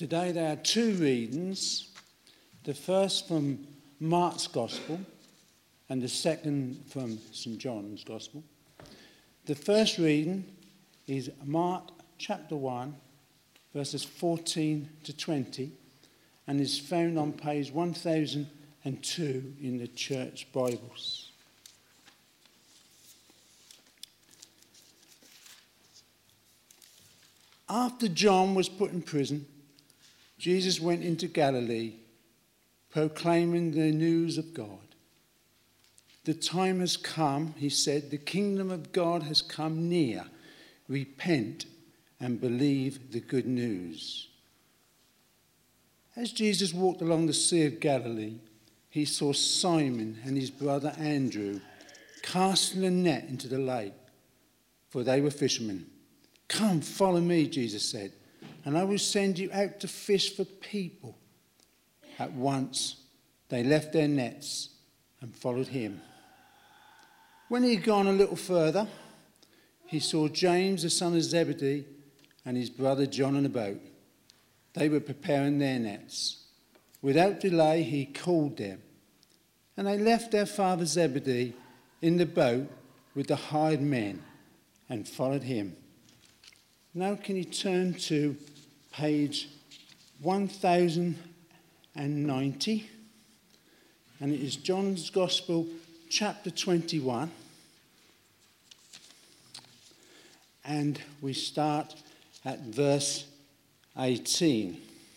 Today there are two readings, the first from Mark's Gospel and the second from St. John's Gospel. The first reading is Mark chapter 1, verses 14 to 20, and is found on page 1002 in the Church Bibles. After John was put in prison, Jesus went into Galilee, proclaiming the news of God. The time has come, he said, the kingdom of God has come near. Repent and believe the good news. As Jesus walked along the Sea of Galilee, he saw Simon and his brother Andrew casting a net into the lake, for they were fishermen. Come, follow me, Jesus said, and I will send you out to fish for people. At once they left their nets and followed him. When he had gone a little further, he saw James, the son of Zebedee, and his brother John in a boat. They were preparing their nets. Without delay, he called them, and they left their father Zebedee in the boat with the hired men and followed him. Now can you turn to page 1090, and it is John's Gospel, chapter 21, and we start at verse 18.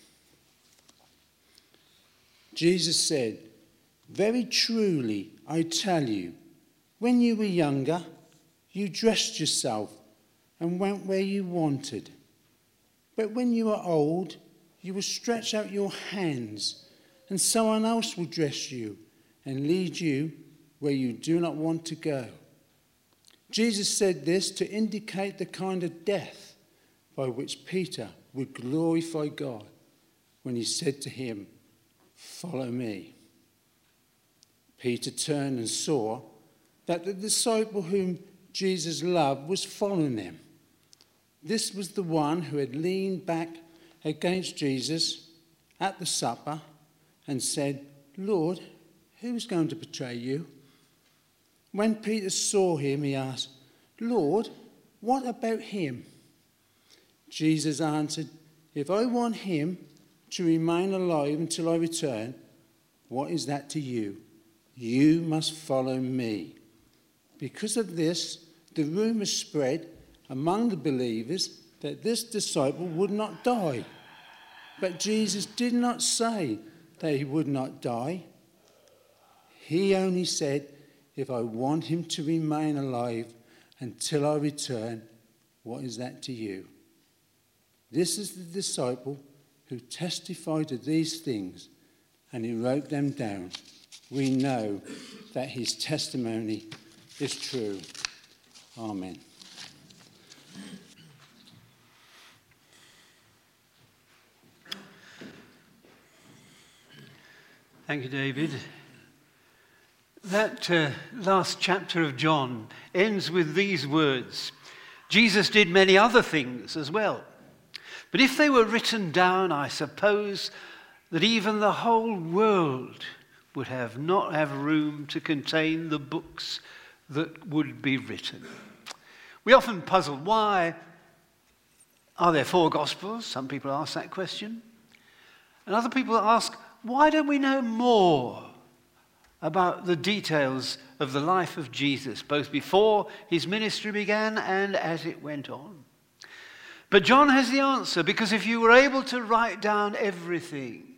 Jesus said, "Very truly I tell you, when you were younger, you dressed yourself and went where you wanted. But when you are old, you will stretch out your hands, and someone else will dress you and lead you where you do not want to go." Jesus said this to indicate the kind of death by which Peter would glorify God when he said to him, "Follow me." Peter turned and saw that the disciple whom Jesus loved was following them. This was the one who had leaned back against Jesus at the supper and said, "Lord, who's going to betray you?" When Peter saw him, he asked, "Lord, what about him?" Jesus answered, "If I want him to remain alive until I return, what is that to you? You must follow me." Because of this, the rumor spread among the believers that this disciple would not die. But Jesus did not say that he would not die. He only said, "If I want him to remain alive until I return, what is that to you?" This is the disciple who testified to these things, and he wrote them down. We know that his testimony is true. Amen. Thank you, David. That last chapter of John ends with these words. Jesus did many other things as well. But if they were written down, I suppose that even the whole world would not have room to contain the books that would be written. We often puzzle, why are there 4 Gospels? Some people ask that question. And other people ask, why don't we know more about the details of the life of Jesus, both before his ministry began and as it went on? But John has the answer, because if you were able to write down everything,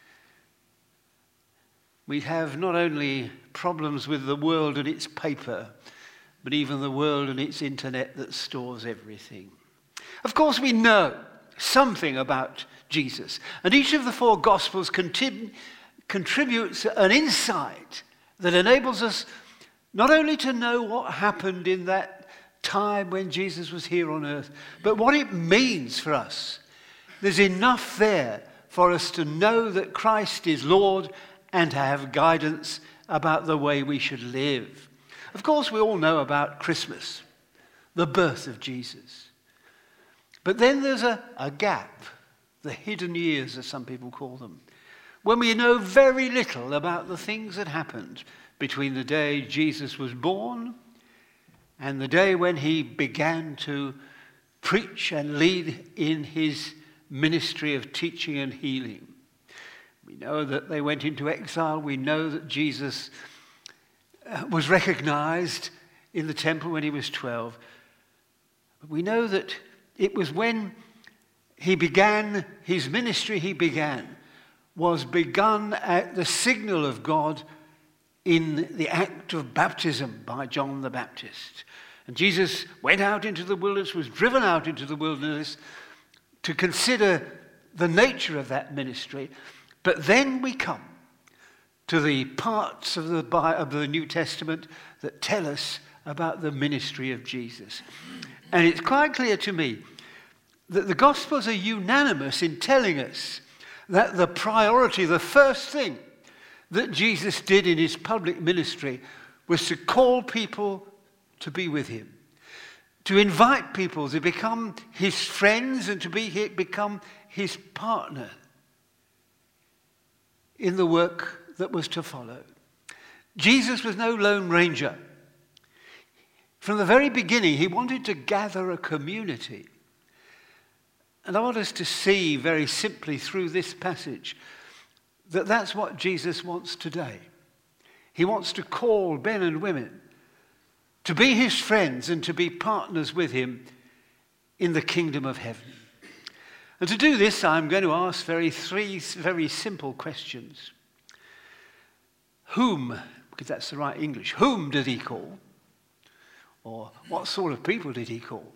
we'd have not only problems with the world and its paper, but even the world and its internet that stores everything. Of course, we know something about Jesus, and each of the 4 Gospels contributes an insight that enables us not only to know what happened in that time when Jesus was here on earth, but what it means for us. There's enough there for us to know that Christ is Lord and to have guidance about the way we should live. Of course, we all know about Christmas, the birth of Jesus. But then there's a gap the hidden years, as some people call them, when we know very little about the things that happened between the day Jesus was born and the day when he began to preach and lead in his ministry of teaching and healing. We know that they went into exile. We know that Jesus was recognized in the temple when he was 12. But we know that it was when he began his ministry, was begun at the signal of God in the act of baptism by John the Baptist. And Jesus went out into the wilderness, was driven out into the wilderness to consider the nature of that ministry. But then we come to the parts of the New Testament that tell us about the ministry of Jesus. And it's quite clear to me that the Gospels are unanimous in telling us that the priority, the first thing that Jesus did in his public ministry was to call people to be with him, to invite people to become his friends and to become his partner in the work that was to follow. Jesus was no lone ranger. From the very beginning, he wanted to gather a community. And I want us to see very simply through this passage that that's what Jesus wants today. He wants to call men and women to be his friends and to be partners with him in the kingdom of heaven. And to do this, I'm going to ask three very simple questions. Whom, because that's the right English, whom did he call? Or what sort of people did he call?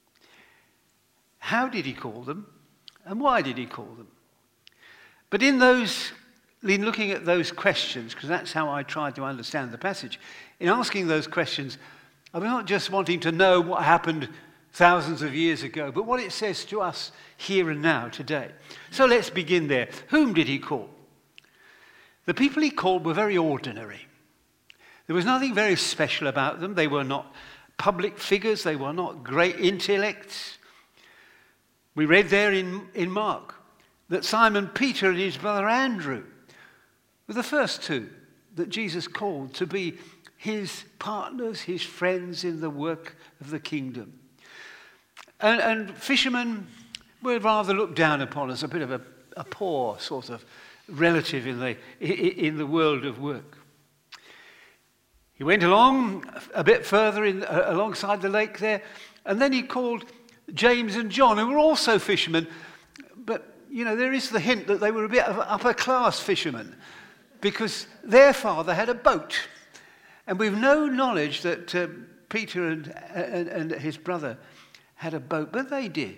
How did he call them? And why did he call them? But in looking at those questions, because that's how I tried to understand the passage, in asking those questions, I'm not just wanting to know what happened thousands of years ago, but what it says to us here and now, today. So let's begin there. Whom did he call? The people he called were very ordinary. There was nothing very special about them. They were not public figures. They were not great intellects. We read there in Mark that Simon Peter and his brother Andrew were the first two that Jesus called to be his partners, his friends in the work of the kingdom. And fishermen were rather looked down upon as a bit of a poor sort of relative in the world of work. He went along a bit further alongside the lake there, and then he called James and John, who were also fishermen. But, there is the hint that they were a bit of upper-class fishermen, because their father had a boat. And we've no knowledge that Peter and his brother had a boat, but they did.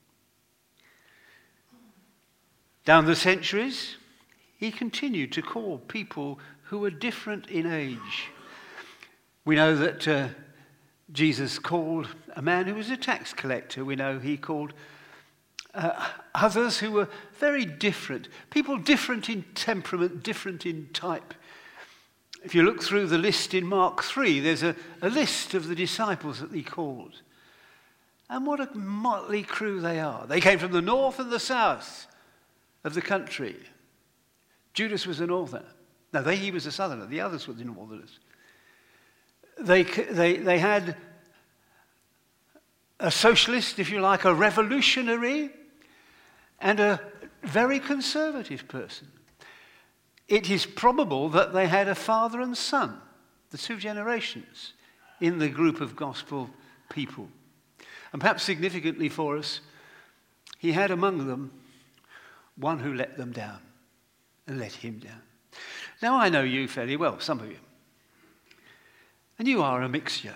Down the centuries, he continued to call people who were different in age. We know that Jesus called a man who was a tax collector. We know he called others who were very different, people different in temperament, different in type. If you look through the list in Mark 3, there's a list of the disciples that he called. And what a motley crew they are. They came from the north and the south of the country. Judas was a northerner. No, he was a southerner. The others were the northerners. They had a socialist, if you like, a revolutionary, and a very conservative person. It is probable that they had a father and son, the two generations, in the group of gospel people. And perhaps significantly for us, he had among them one who let them down and let him down. Now, I know you fairly well, some of you. And you are a mixture.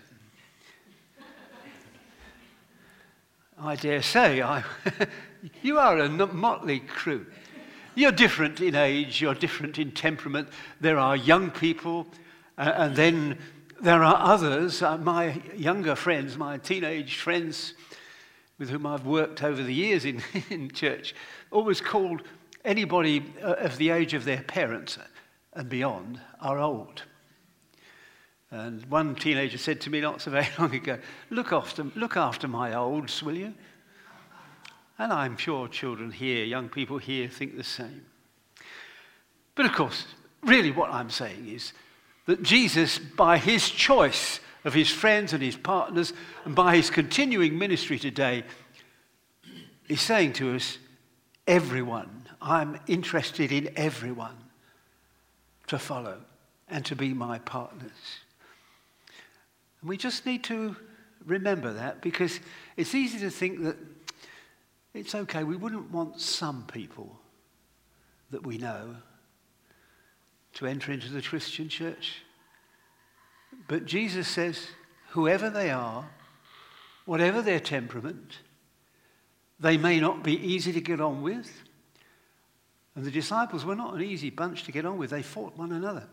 I dare say you are a motley crew. You're different in age, you're different in temperament. There are young people, and then there are others, my younger friends, my teenage friends with whom I've worked over the years in church, always called anybody of the age of their parents and beyond are old. And one teenager said to me not so very long ago, look after my olds, will you? And I'm sure children here, young people here, think the same. But of course, really what I'm saying is that Jesus, by his choice of his friends and his partners, and by his continuing ministry today, is saying to us, everyone, I'm interested in everyone to follow and to be my partners. And we just need to remember that, because it's easy to think that it's okay, we wouldn't want some people that we know to enter into the Christian church. But Jesus says, whoever they are, whatever their temperament, they may not be easy to get on with. And the disciples were not an easy bunch to get on with. They fought one another.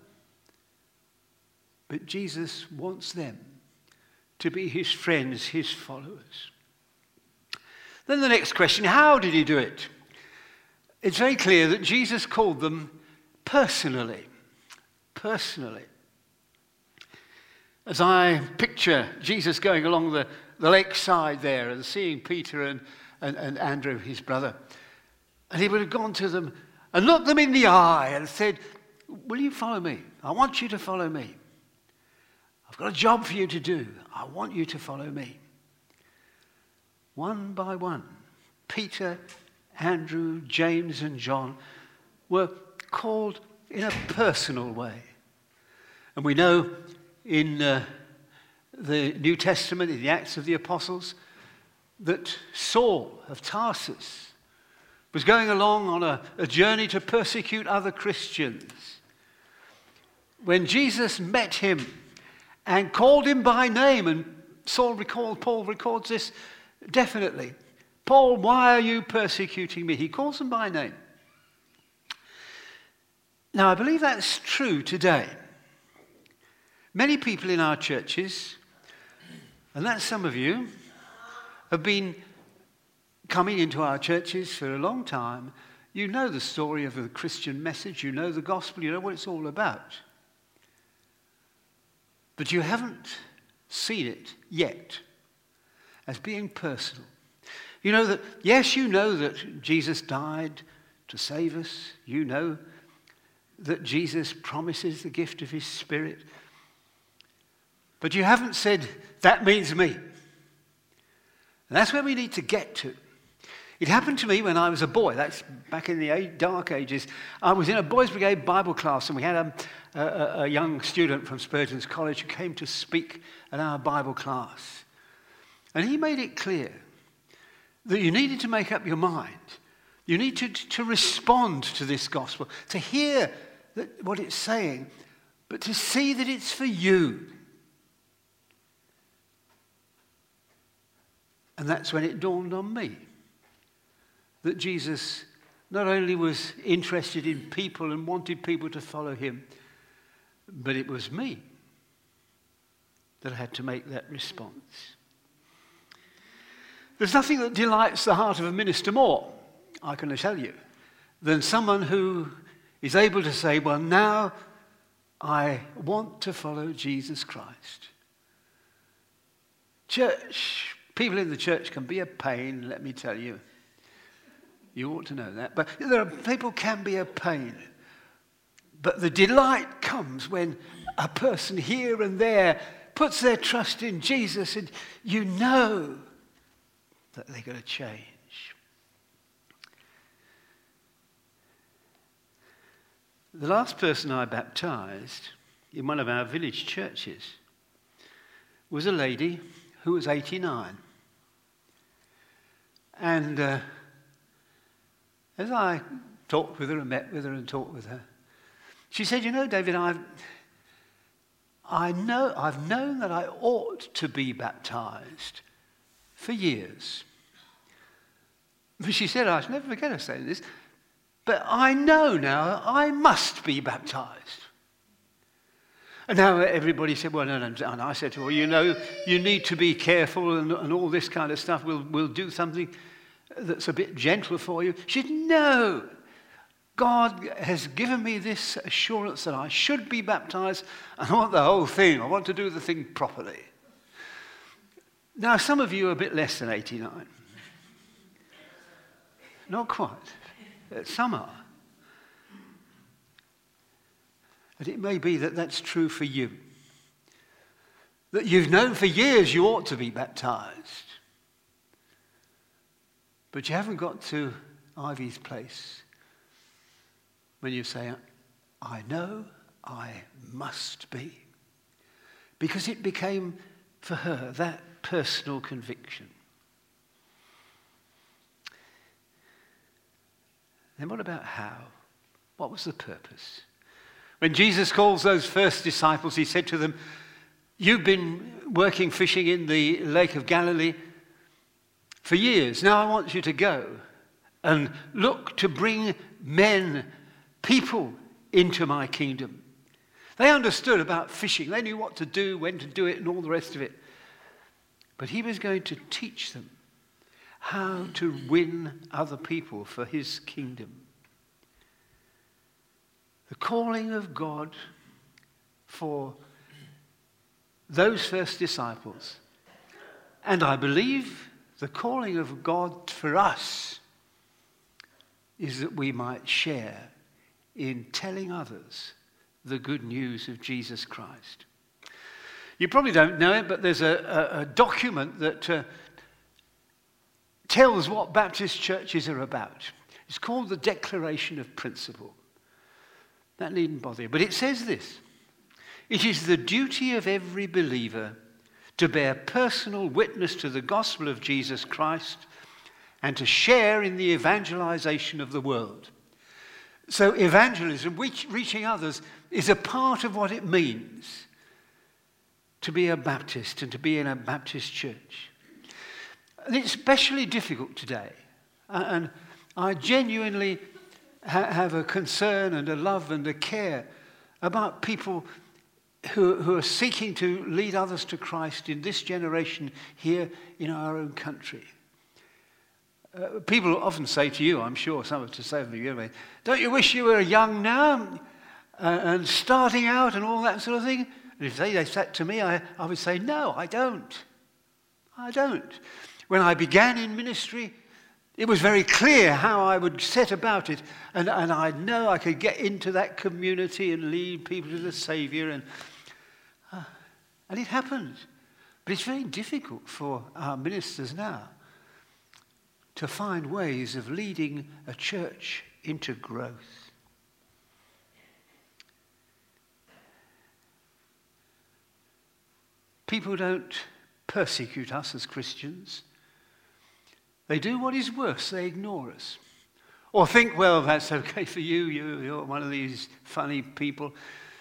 But Jesus wants them to be his friends, his followers. Then the next question, how did he do it? It's very clear that Jesus called them personally. Personally. As I picture Jesus going along the lakeside there and seeing Peter and Andrew, his brother, and he would have gone to them and looked them in the eye and said, will you follow me? I want you to follow me. I've got a job for you to do. I want you to follow me. One by one, Peter, Andrew, James, and John were called in a personal way. And we know in the New Testament, in the Acts of the Apostles, that Saul of Tarsus was going along on a journey to persecute other Christians. When Jesus met him and called him by name, and Paul records this definitely. Paul, why are you persecuting me? He calls them by name. Now, I believe that's true today. Many people in our churches, and that's some of you, have been coming into our churches for a long time. You know the story of the Christian message, you know the gospel, you know what it's all about. But you haven't seen it yet as being personal. You know that, yes, you know that Jesus died to save us. You know that Jesus promises the gift of his Spirit. But you haven't said, that means me. And that's where we need to get to. It happened to me when I was a boy. That's back in the dark ages. I was in a Boys Brigade Bible class, and we had a young student from Spurgeon's College who came to speak at our Bible class. And he made it clear that you needed to make up your mind. You need to respond to this gospel, to hear what it's saying, but to see that it's for you. And that's when it dawned on me that Jesus not only was interested in people and wanted people to follow him, but it was me that had to make that response. There's nothing that delights the heart of a minister more, I can tell you, than someone who is able to say, well, now I want to follow Jesus Christ. Church, people in the church can be a pain, let me tell you. You ought to know that. But people can be a pain. But the delight comes when a person here and there puts their trust in Jesus, and you know that they're going to change. The last person I baptized in one of our village churches was a lady who was 89. And as I talked with her and met with her and talked with her, she said, you know, David, I've known that I ought to be baptized for years. But she said, I'll never forget her saying this, but I know now I must be baptized. And now everybody said, well, no. And I said to her, well, you know, you need to be careful and all this kind of stuff. We'll do something that's a bit gentle for you. She said, no. God has given me this assurance that I should be baptized, and I want the whole thing. I want to do the thing properly. Now, some of you are a bit less than 89. Not quite. Some are. And it may be that that's true for you. That you've known for years you ought to be baptized. But you haven't got to Ivy's place when you say, I know I must be. Because it became, for her, that personal conviction. Then what about how? What was the purpose? When Jesus calls those first disciples, he said to them, you've been working fishing in the Lake of Galilee for years. Now I want you to go and look to bring men, people into my kingdom. They understood about fishing. They knew what to do, when to do it, and all the rest of it. But he was going to teach them how to win other people for his kingdom. The calling of God for those first disciples, and I believe the calling of God for us, is that we might share in telling others the good news of Jesus Christ. You probably don't know it, but there's a document that tells what Baptist churches are about. It's called the Declaration of Principle. That needn't bother you. But it says this: it is the duty of every believer to bear personal witness to the gospel of Jesus Christ and to share in the evangelization of the world. So evangelism, reaching others, is a part of what it means to be a Baptist and to be in a Baptist church. And it's especially difficult today. And I genuinely have a concern and a love and a care about people who are seeking to lead others to Christ in this generation here in our own country. People often say to you, I'm sure some of us say to you, don't you wish you were young now and starting out and all that sort of thing? And if they said to me, I would say, no, I don't. I don't. When I began in ministry, it was very clear how I would set about it, and I know I could get into that community and lead people to the Saviour, and it happened. But it's very difficult for our ministers now to find ways of leading a church into growth. People don't persecute us as Christians. They do what is worse, they ignore us. Or think, well, that's okay for you, you're one of these funny people.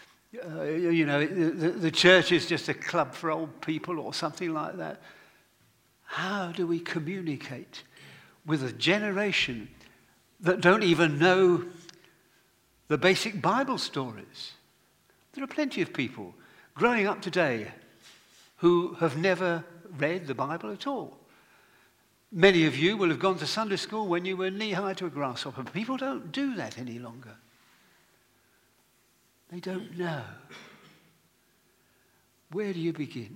The church is just a club for old people or something like that. How do we communicate with a generation that don't even know the basic Bible stories? There are plenty of people growing up today who have never read the Bible at all. Many of you will have gone to Sunday school when you were knee-high to a grasshopper. People don't do that any longer. They don't know. Where do you begin?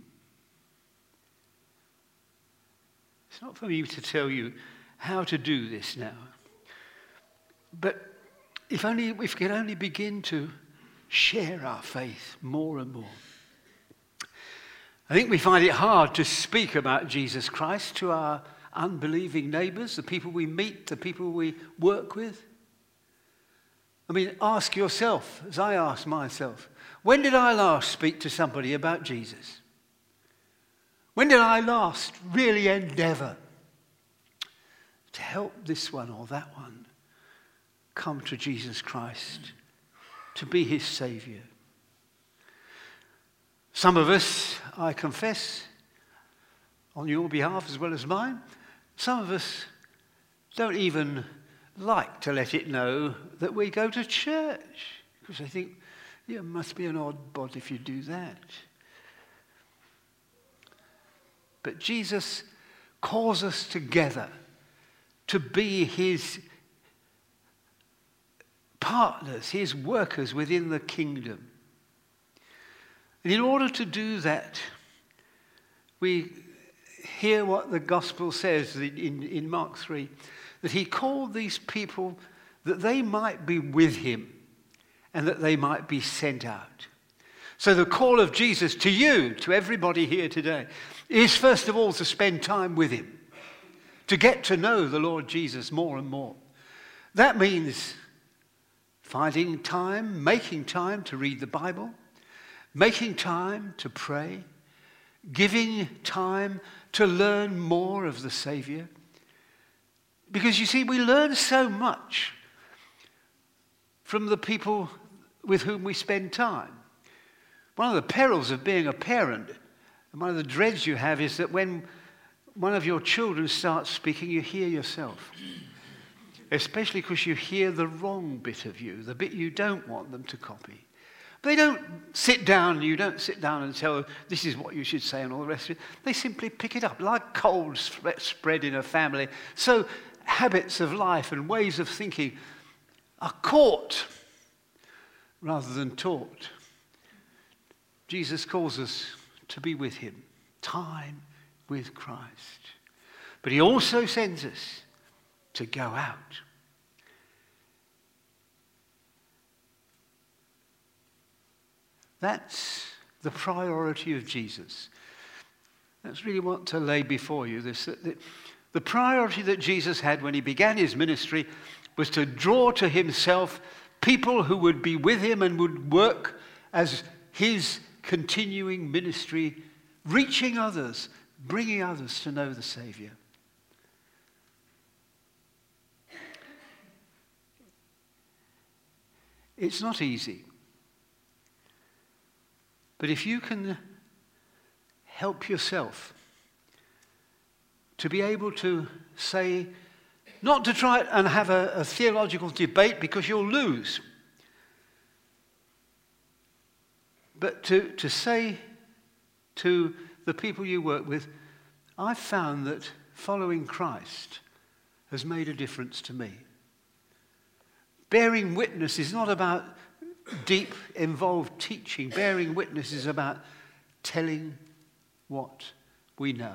It's not for me to tell you how to do this now. But if we could only begin to share our faith more and more. I think we find it hard to speak about Jesus Christ to our unbelieving neighbours, the people we meet, the people we work with. I mean, ask yourself, as I ask myself, when did I last speak to somebody about Jesus? When did I last really endeavour to help this one or that one come to Jesus Christ, to be his Saviour? Some of us, I confess, on your behalf as well as mine, some of us don't even like to let it know that we go to church, because they think, you must be an odd bod if you do that. But Jesus calls us together to be his partners, his workers within the kingdom. And in order to do that, we hear what the gospel says in Mark 3, that he called these people that they might be with him and that they might be sent out. So the call of Jesus to you, to everybody here today, is first of all to spend time with him, to get to know the Lord Jesus more and more. That means finding time, making time to read the Bible, making time to pray, giving time to learn more of the Savior. Because you see, we learn so much from the people with whom we spend time. One of the perils of being a parent, and one of the dreads you have, is that when one of your children starts speaking, you hear yourself. Especially because you hear the wrong bit of you, the bit you don't want them to copy. But they don't sit down, you don't sit down and tell them, this is what you should say and all the rest of it. They simply pick it up. Like cold spread in a family, so habits of life and ways of thinking are caught rather than taught. Jesus calls us to be with him, time with Christ. But he also sends us to go out. That's the priority of Jesus. That's really what to lay before you. The priority that Jesus had when he began his ministry was to draw to himself people who would be with him and would work as his continuing ministry, reaching others, bringing others to know the Savior. It's not easy. But if you can help yourself to be able to say, not to try and have a theological debate because you'll lose, but to say to the people you work with, I've found that following Christ has made a difference to me. Bearing witness is not about deep, involved teaching. Bearing witness is about telling what we know.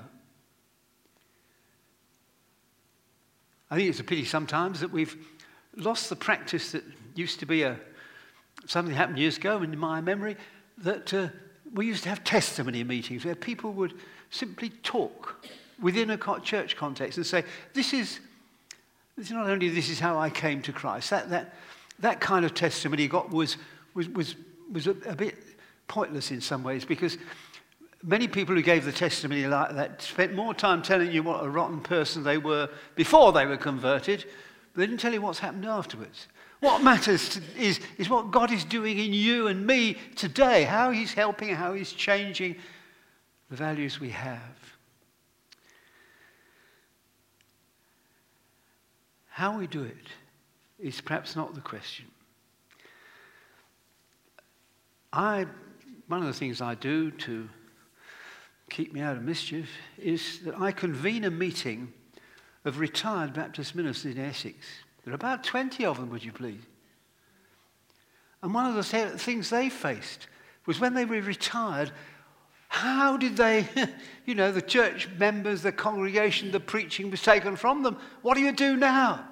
I think it's a pity sometimes that we've lost the practice that used to be something happened years ago in my memory, that we used to have testimony meetings where people would simply talk within a church context and say, this is not only this is how I came to Christ. That kind of testimony was a bit pointless in some ways, because many people who gave the testimony like that spent more time telling you what a rotten person they were before they were converted, but they didn't tell you what's happened afterwards. What matters is what God is doing in you and me today, how he's helping, how he's changing the values we have. How we do it is perhaps not the question. One of the things I do to keep me out of mischief is that I convene a meeting of retired Baptist ministers in Essex. There are about 20 of them, would you please? And one of the things they faced was when they were retired, how did they, the church members, the congregation, the preaching was taken from them. What do you do now?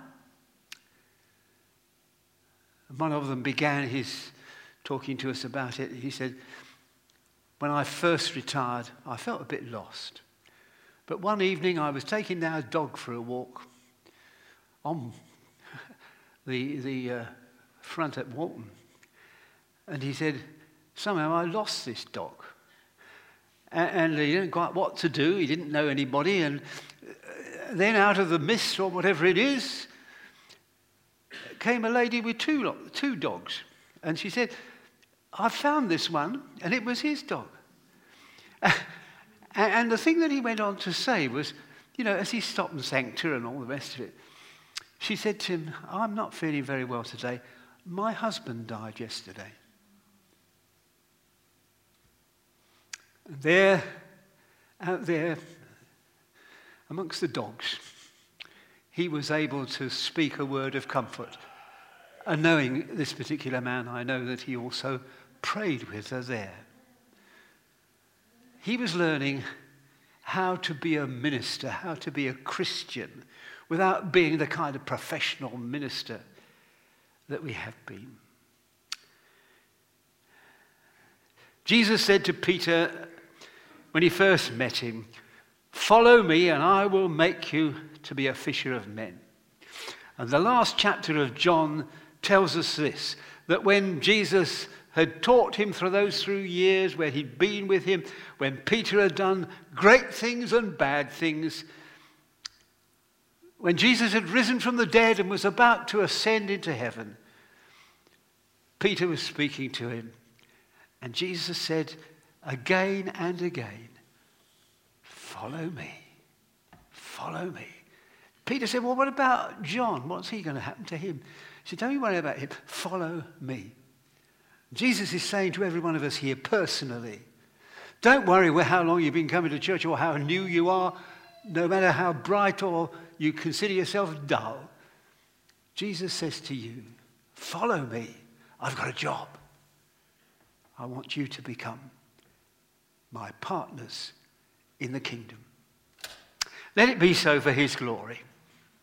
And one of them began his talking to us about it. He said, when I first retired, I felt a bit lost. But one evening I was taking our dog for a walk on the front at Walton. And he said, somehow I lost this dog. And he didn't quite what to do. He didn't know anybody. And then out of the mist or whatever it is, came a lady with two dogs. And she said, I found this one, and it was his dog. And the thing that he went on to say was, as he stopped and thanked her and all the rest of it, she said to him, I'm not feeling very well today. My husband died yesterday. And there, out there, amongst the dogs, he was able to speak a word of comfort. And knowing this particular man, I know that he also prayed with her there. He was learning how to be a minister, how to be a Christian without being the kind of professional minister that we have been. Jesus said to Peter when he first met him, "Follow me and I will make you to be a fisher of men." And the last chapter of John tells us this, that when Jesus had taught him through those 3 years, where he'd been with him, when Peter had done great things and bad things, when Jesus had risen from the dead and was about to ascend into heaven, Peter was speaking to him. And Jesus said again and again, "Follow me, follow me." Peter said, "Well, what about John? What's he going to happen to him?" He said, "Don't you worry about him. Follow me." Jesus is saying to every one of us here personally, don't worry how long you've been coming to church or how new you are, no matter how bright or you consider yourself dull. Jesus says to you, follow me. I've got a job. I want you to become my partners in the kingdom. Let it be so for his glory.